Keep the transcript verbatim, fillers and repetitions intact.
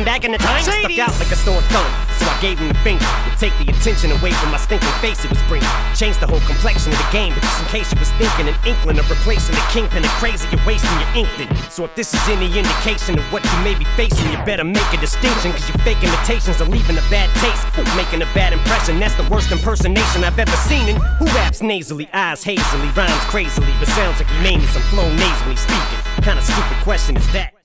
I'm back in the time. Shady. Stuck out like a sore thumb, so I gave him the finger to take the attention away from my stinking face it was bringing. Changed the whole complexion of the game, but just in case you was thinking, an inkling of replacing the kingpin and crazy, you're wasting your inkling. So if this is any indication of what you may be facing, you better make a distinction, cause your fake imitations are leaving a bad taste, making a bad impression. That's the worst impersonation I've ever seen. And who raps nasally, eyes hazily, rhymes crazily, but sounds like he made me some flow nasally speaking. Kind of stupid question is that?